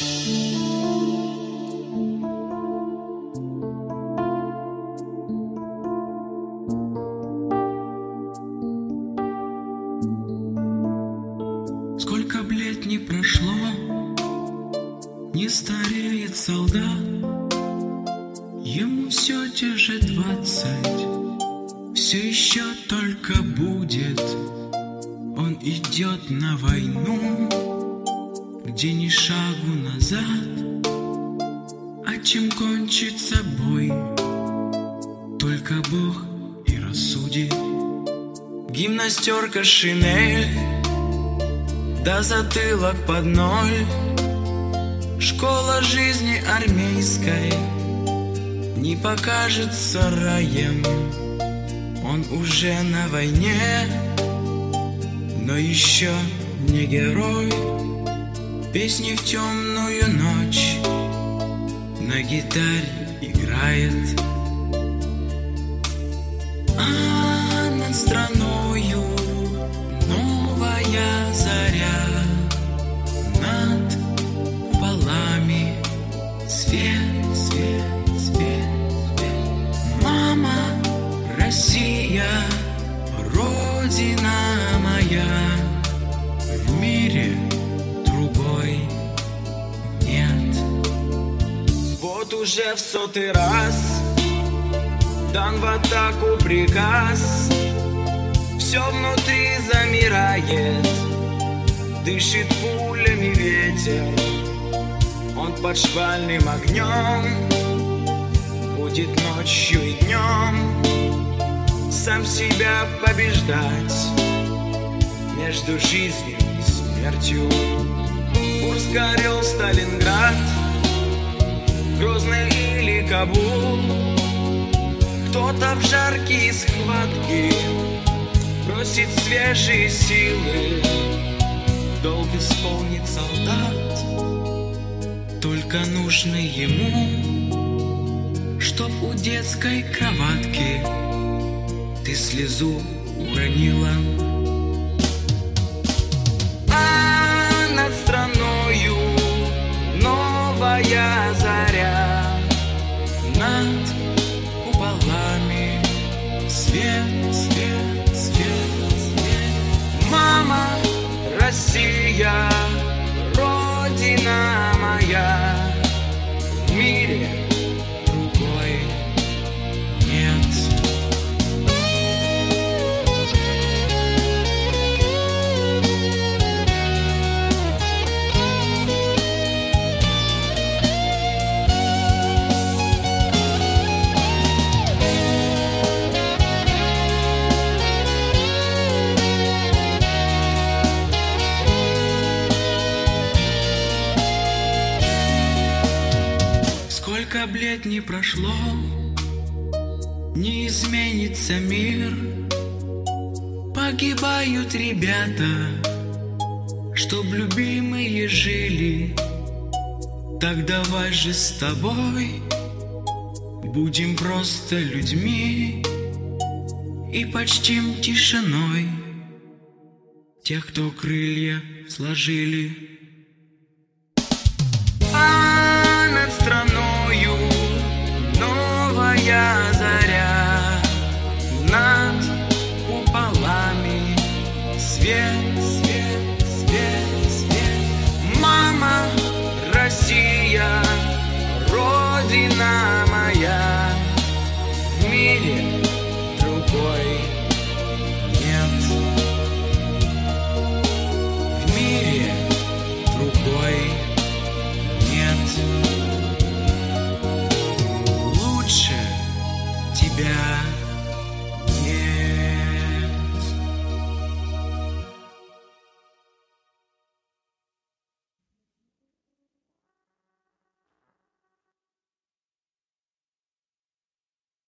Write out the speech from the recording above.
Сколько б лет не прошло, не стареет солдат. Ему все те же 20, все еще только будет. Он идет на войну, где ни шагу назад. А чем кончится бой, только Бог и рассудит. Гимнастерка, шинель, да затылок под ноль. Школа жизни армейской не покажется раем. Он уже на войне, но еще не герой. Песни в темную ночь на гитаре играет. А над страною новая заря, над полами свет, свет, свет, свет. Мама, Россия, Родина моя, в мире другой нет. Вот уже в 100-й раз дан в атаку приказ. Все внутри замирает, дышит пулями ветер. Он под шквальным огнем будет ночью и днем сам себя побеждать между жизнью и смертью. Курск, Орел, Сталинград, Грозный или Кабул. Кто-то в жаркие схватки бросит свежие силы. Долг исполнит солдат, только нужный ему, чтоб у детской кроватки ты слезу уронила. А над страною новая заря, над куполами свет, свет, свет, свет. Мама, Россия, Родина моя, в мире другой нет. Сколько б лет не прошло, не изменится мир. Погибают ребята, чтоб любимые жили. Так давай же с тобой будем просто людьми и почтим тишиной тех, кто крылья сложили.